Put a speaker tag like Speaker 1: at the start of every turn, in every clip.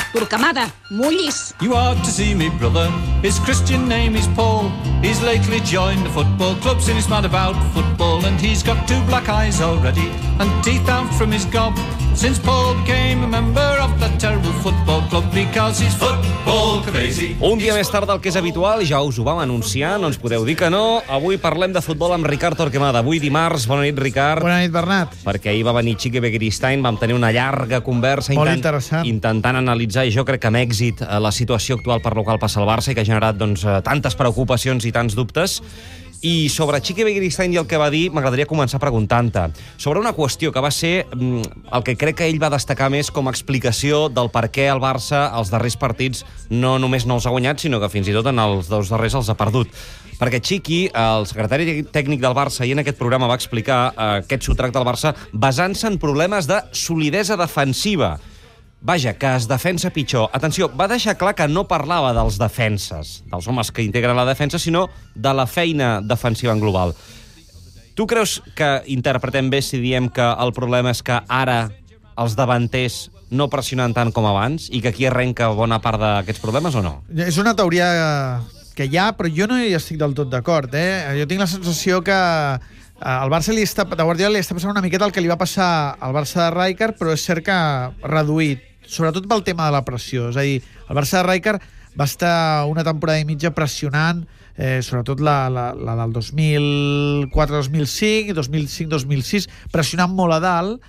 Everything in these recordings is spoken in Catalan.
Speaker 1: Torquemada, mullis.
Speaker 2: You are to see me brother, his Christian name is Paul. He's lately joined the football club, since he's mad about football. And he's got 2 black eyes already, and teeth out from his gob, since Paul became a member of that terrible football club, because he's football crazy.
Speaker 3: Un dia més tard del que és habitual, ja us ho vam anunciar, no ens podeu dir que no. Avui parlem de futbol amb Ricard Torquemada. Avui dimarts, bona nit, Ricard.
Speaker 4: Bona nit, Bernat.
Speaker 3: Perquè ahir va venir Xique Begiristain, vam tenir una llarga conversa intentant analitzar, i jo crec que amb èxit, la situació actual per la qual passa el Barça i que ha generat tantes preocupacions i tants dubtes. I sobre Xique Begiristain i el que va dir, m'agradaria començar preguntant-te sobre una qüestió que va ser el que crec que ell va destacar més com a explicació del per què el Barça als darrers partits no només no els ha guanyat, sinó que fins i tot en els 2 darrers els ha perdut. Perquè Xiqui, el secretari tècnic del Barça, i en aquest programa va explicar aquest sotrac del Barça basant-se en problemes de solidesa defensiva. Vaja, que es defensa pitjor. Atenció, va deixar clar que no parlava dels defenses, dels homes que integren la defensa, sinó de la feina defensiva en global. Tu creus que interpretem bé si diem que el problema és que ara els davanters no pressionen tant com abans i que aquí arrenca bona part d'aquests problemes o no?
Speaker 4: És una teoria que hi ha, però jo no hi estic del tot d'acord. Jo tinc la sensació que al Barça de Guardiola li està passant una miqueta el que li va passar al Barça de Rijkaard, però és cert que reduït, sobretot pel tema de la pressió. És a dir, el Barça de Rijkaard va estar una temporada i mitja pressionant, sobretot la del 2004-2005, 2005-2006, pressionant molt a dalt,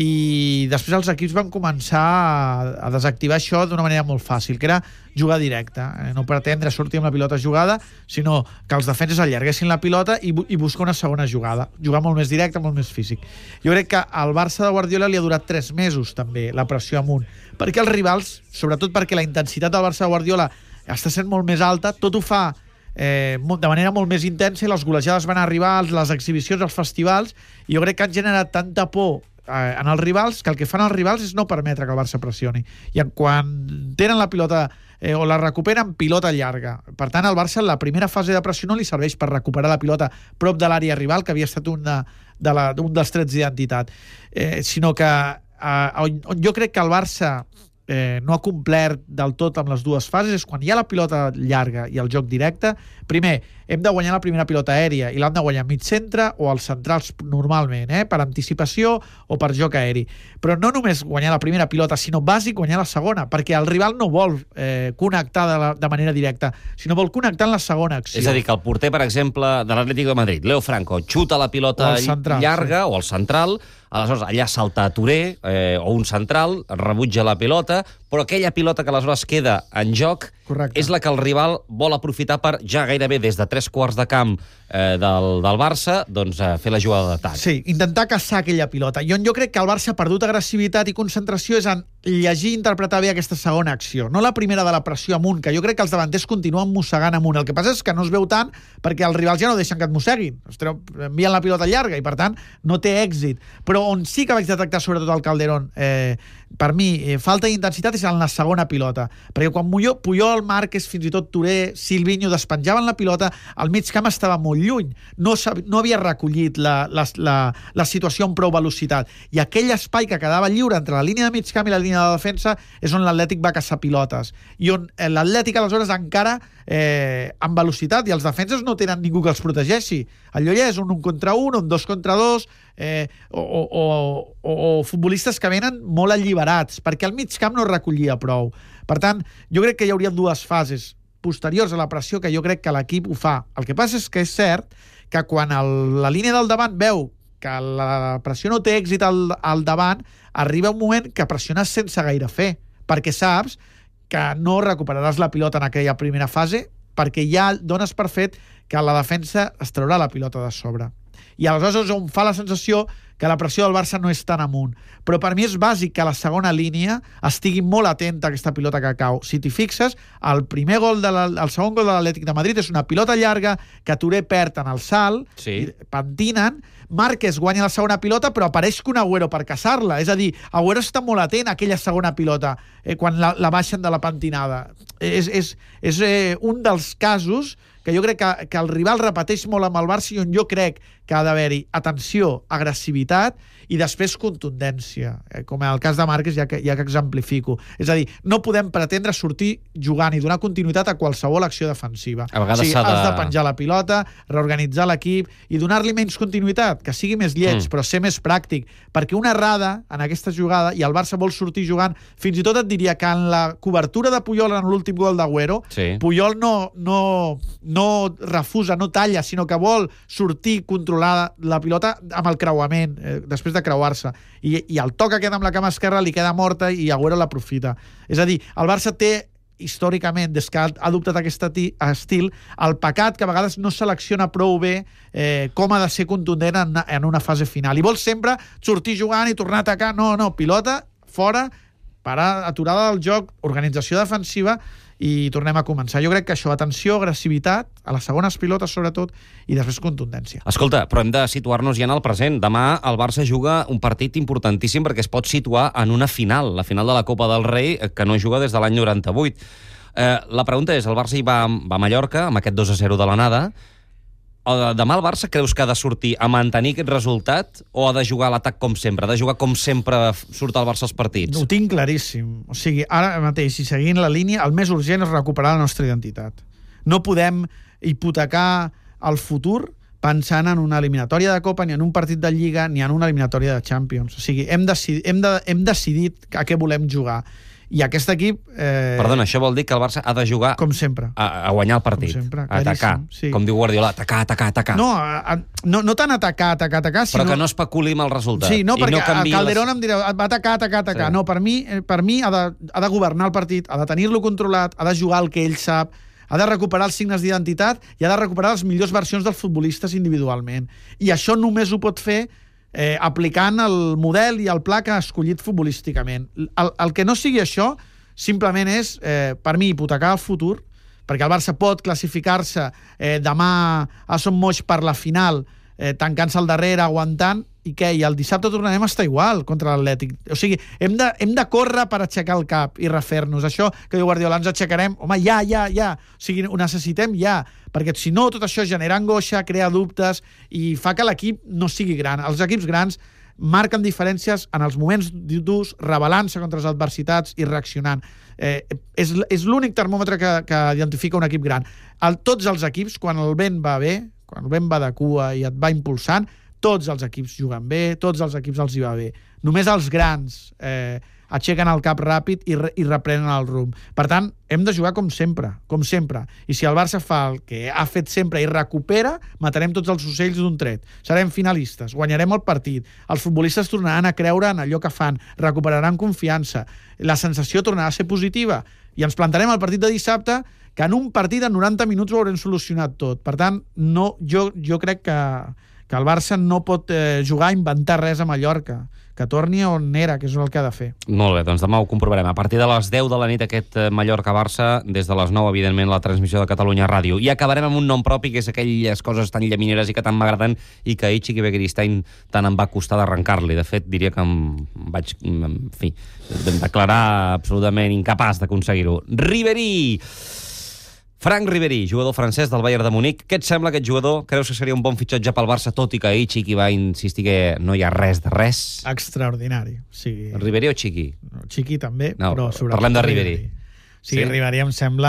Speaker 4: i després els equips van començar a desactivar això d'una manera molt fàcil, que era jugar directe, no pretendre sortir amb la pilota jugada, sinó que els defenses allarguessin la pilota i buscar una segona jugada, jugar molt més directe, molt més físic. Jo crec que al Barça de Guardiola li ha durat 3 mesos també la pressió amunt, perquè els rivals, sobretot perquè la intensitat del Barça de Guardiola està sent molt més alta, tot ho fa de manera molt més intensa, i les golejades van arribar, les exhibicions, els festivals, i jo crec que han generat tanta por en els rivals, que el que fan els rivals és no permetre que el Barça pressioni. I quan tenen la pilota o la recuperen, pilota llarga. Per tant, al Barça la primera fase de pressió no li serveix per recuperar la pilota prop de l'àrea rival, que havia estat un dels trets d'identitat, sinó que jo crec que el Barça no ha complert del tot amb les 2 fases, és quan hi ha la pilota llarga i el joc directe. Primer, hem de guanyar la primera pilota aèria i l'han de guanyar mig centre o els centrals normalment, per anticipació o per joc aeri. Però no només guanyar la primera pilota, sinó bàsic guanyar la segona, perquè el rival no vol connectar de manera directa, sinó vol connectar en la segona acció.
Speaker 3: És a dir, que el porter, per exemple, de l'Atlético de Madrid, Leo Franco, xuta la pilota llarga, sí, o el central, aleshores allà salta Touré o un central, rebutja la pilota, però aquella pilota que aleshores queda en joc, correcte, és la que el rival vol aprofitar per ja gairebé des de 3/4 de camp del Barça, doncs fer la jugada d'atac.
Speaker 4: Sí, intentar caçar aquella pilota. Jo crec que el Barça ha perdut agressivitat i concentració és en llegir i interpretar bé aquesta segona acció, no la primera de la pressió amunt, que jo crec que els davanters continuen mossegant amunt. El que passa és que no es veu tant perquè els rivals ja no deixen que et mosseguin, envien la pilota llarga i per tant no té èxit. Però on sí que vaig detectar sobretot el Calderón, per mi, falta d'intensitat és en la segona pilota, perquè quan Puyol, Márquez, fins i tot Touré, Silvinho despenjaven la pilota, el mig camp estava molt lluny, no havia recollit la situació amb prou velocitat, i aquell espai que quedava lliure entre la línia de mig camp i la línia de defensa és on l'Atlètic va caçar pilotes, i on l'Atlètic aleshores encara amb velocitat, i els defenses no tenen ningú que els protegeixi. Allò ja és un contra un 2 contra 2, o futbolistes que venen molt alliberats, perquè el mig camp no recollia prou. Per tant, jo crec que hi haurien 2 fases posteriors a la pressió que jo crec que l'equip ho fa. El que passa és que és cert que quan la línia del davant veu que la pressió no té èxit al davant, arriba un moment que pressiones sense gaire fer, perquè saps que no recuperaràs la pilota en aquella primera fase, perquè ja dones per fet que la defensa es traurà la pilota de sobre. I aleshores és on fa la sensació que la pressió del Barça no és tan amunt. Però per mi és bàsic que la segona línia estigui molt atenta a aquesta pilota que cau. Si t'hi fixes, el segon gol de l'Atlètic de Madrid és una pilota llarga que Touré perd en el salt, sí, pentinen, Márquez guanya la segona pilota, però apareix Kun Agüero per caçar-la. És a dir, Agüero està molt atent a aquella segona pilota quan la baixen de la pentinada. És un dels casos que jo crec que el rival repeteix molt amb el Barça i on jo crec que ha d'haver-hi atenció, agressivitat, agressivitat i després contundència, com en el cas de Márquez, ja que exemplifico. És a dir, no podem pretendre sortir jugant i donar continuïtat a qualsevol acció defensiva.
Speaker 3: A vegades
Speaker 4: has de penjar la pilota, reorganitzar l'equip i donar-li menys continuïtat, que sigui més lleig, però ser més pràctic, perquè una errada en aquesta jugada, i el Barça vol sortir jugant, fins i tot et diria que en la cobertura de Puyol en l'últim gol d'Agüero, Puyol no refusa, no talla, sinó que vol sortir, controlar la pilota amb el creuament, després de creuar-se. I el toc que queda amb la cama esquerra li queda morta i Agüero l'aprofita. És a dir, el Barça té històricament, des que ha adoptat aquest estil, el pecat que a vegades no selecciona prou bé com ha de ser contundent en una fase final. I vol sempre sortir jugant i tornar a atacar. No, pilota, fora, parar, aturada del joc, organització defensiva i tornem a començar. Jo crec que això, atenció, agressivitat, a les segones pilotes sobretot, i després contundència.
Speaker 3: Escolta, però hem de situar-nos ja en el present. Demà el Barça juga un partit importantíssim perquè es pot situar en una final, la final de la Copa del Rei, que no juga des de l'any 98. La pregunta és, el Barça hi va a Mallorca, amb aquest 2-0 de l'anada. Demà el Barça creus que ha de sortir a mantenir aquest resultat o ha de jugar a l'atac com sempre? Ha de jugar com sempre surt el Barça als partits?
Speaker 4: Ho tinc claríssim. O sigui, ara mateix, i seguint la línia, el més urgent és recuperar la nostra identitat. No podem hipotecar el futur pensant en una eliminatòria de Copa, ni en un partit de Lliga, ni en una eliminatòria de Champions. O sigui, hem decidit a què volem jugar. I aquest equip...
Speaker 3: Perdona, això vol dir que el Barça ha de jugar...
Speaker 4: Com sempre.
Speaker 3: A guanyar el partit.
Speaker 4: Com sempre,
Speaker 3: a atacar.
Speaker 4: Sí.
Speaker 3: Com diu Guardiola, atacar.
Speaker 4: No tant atacar, sinó...
Speaker 3: Però que no especuli amb el resultat.
Speaker 4: Sí, no, perquè Calderón em dirà, va atacar. Sí. No, per mi ha de governar el partit, ha de tenir-lo controlat, ha de jugar el que ell sap, ha de recuperar els signes d'identitat i ha de recuperar les millors versions dels futbolistes individualment. I això només ho pot fer aplicant el model i el pla que ha escollit futbolísticament. El que no sigui això simplement és, per mi, hipotecar el futur, perquè el Barça pot classificar-se demà a Son Moix per la final, tancant-se al darrere, aguantant, i què? I el dissabte tornarem a estar igual contra l'Atlètic. O sigui, hem de córrer per aixecar el cap i refer-nos. Això que diu Guardiola, ens aixecarem, home, ja. O sigui, ho necessitem ja, perquè si no, tot això genera angoixa, crea dubtes i fa que l'equip no sigui gran. Els equips grans marquen diferències en els moments durs, rebel·lant-se contra les adversitats i reaccionant. És l'únic termòmetre que identifica un equip gran. Tots els equips, quan el vent va bé, quan el vent va de cua i et va impulsant, tots els equips juguen bé, tots els equips els hi va bé. Només els grans aixequen el cap ràpid i reprenen el rumb. Per tant, hem de jugar com sempre. I si el Barça fa el que ha fet sempre i recupera, matarem tots els ocells d'un tret. Serem finalistes, guanyarem el partit, els futbolistes tornaran a creure en allò que fan, recuperaran confiança, la sensació tornarà a ser positiva i ens plantarem al partit de dissabte, que en un partit de 90 minuts ho haurem solucionat tot. Per tant, jo crec que el Barça no pot jugar a inventar res a Mallorca, que torni on era, que és el que ha de fer.
Speaker 3: Molt bé, doncs demà ho comprovarem. A partir de les 10 de la nit aquest Mallorca-Barça, des de les 9, evidentment, la transmissió de Catalunya Ràdio. I acabarem amb un nom propi, que és aquelles coses tan llamineres i que tant m'agraden i que ahir Chiqui Begiristain tant em va costar d'arrencar-li. De fet, diria que em vaig, en fi, declarar absolutament incapaç d'aconseguir-ho. Ribéry! Franck Ribéry, jugador francès del Bayern de Munic. Què et sembla aquest jugador? Creus que seria un bon fitxatge pel Barça, tot i que ahir Chiqui va insistir que no hi ha res de res?
Speaker 4: Extraordinari. Sí.
Speaker 3: Ribéry o Chiqui?
Speaker 4: Chiqui també,
Speaker 3: no,
Speaker 4: però sobretot
Speaker 3: parlem de Ribéry.
Speaker 4: Sí, Ribéry em sembla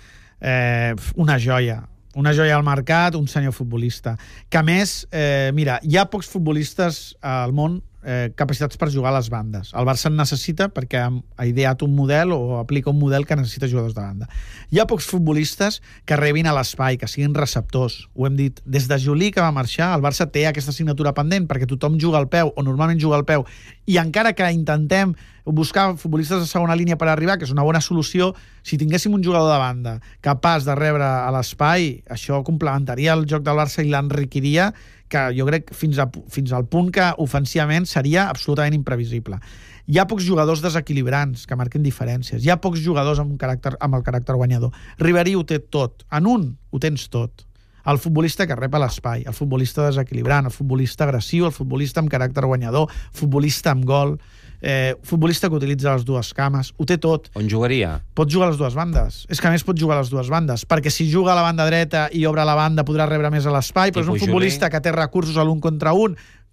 Speaker 4: una joia al mercat, un senyor futbolista. Que a més, mira, hi ha pocs futbolistes al món capacitats per jugar a les bandes. El Barça en necessita perquè ha ideat un model o aplica un model que necessita jugadors de banda. Hi ha pocs futbolistes que rebin a l'espai, que siguin receptors. Ho hem dit. Des de Juli, que va marxar, el Barça té aquesta assignatura pendent perquè tothom juga al peu, o normalment juga al peu, i encara que intentem buscar futbolistes de segona línia per arribar, que és una bona solució, si tinguéssim un jugador de banda capaç de rebre a l'espai, això complementaria el joc del Barça i l'enriquiria, que jo crec fins al punt que ofensivament seria absolutament imprevisible. Hi ha pocs jugadors desequilibrants que marquen diferències. Hi ha pocs jugadors amb el caràcter guanyador. Ribéry ho té tot. En un ho tens tot. El futbolista que rep a l'espai, el futbolista desequilibrant, el futbolista agressiu, el futbolista amb caràcter guanyador, futbolista amb gol, futbolista que utilitza les dues cames, ho té tot.
Speaker 3: On jugaria?
Speaker 4: Pot jugar a les dues bandes. És que a més pot jugar a les dues bandes, perquè si juga a la banda dreta i obre la banda podrà rebre més a l'espai, però és un futbolista que té recursos a l'un contra un,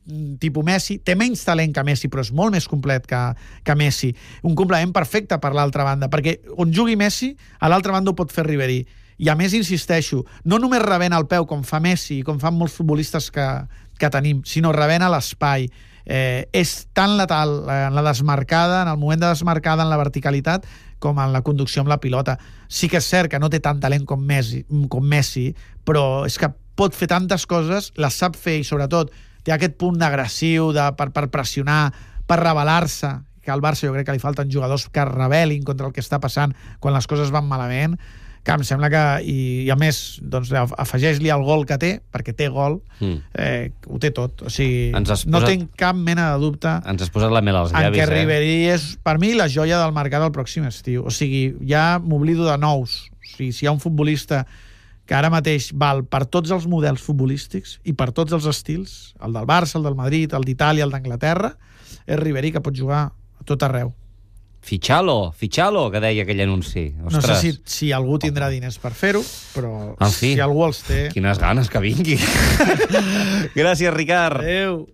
Speaker 4: tipus Messi, té menys talent que Messi, però és molt més complet que Messi. Un complement perfecte per l'altra banda, perquè on jugui Messi, a l'altra banda ho pot fer Ribéry. I a més, insisteixo, no només rebent el peu com fa Messi i com fan molts futbolistes que tenim, sinó rebent a l'espai. És tan letal en la desmarcada, en el moment de desmarcada, en la verticalitat, com en la conducció amb la pilota. Sí que és cert que no té tant talent com Messi, però és que pot fer tantes coses, les sap fer i sobretot té aquest punt agressiu per pressionar, per rebel·lar-se, que al Barça jo crec que li falten jugadors que es rebel·lin contra el que està passant quan les coses van malament, que em sembla que, i a més, doncs, afegeix-li el gol que té, perquè té gol, ho té tot. O sigui, no tinc cap mena de dubte
Speaker 3: ens has posat la mel als llavis,
Speaker 4: que Ribéry és, per mi, la joia del mercat del pròxim estiu. O sigui, ja m'oblido de nous. O sigui, si hi ha un futbolista que ara mateix val per tots els models futbolístics i per tots els estils, el del Barça, el del Madrid, el d'Itàlia, el d'Anglaterra, és Ribéry, que pot jugar a tot arreu.
Speaker 3: Fitxalo, que deia aquell anunci. Ostres.
Speaker 4: No sé si algú tindrà diners per fer-ho, però
Speaker 3: en fi,
Speaker 4: si algú els té...
Speaker 3: Quines ganes que vingui. Gràcies, Ricard.
Speaker 4: Adéu.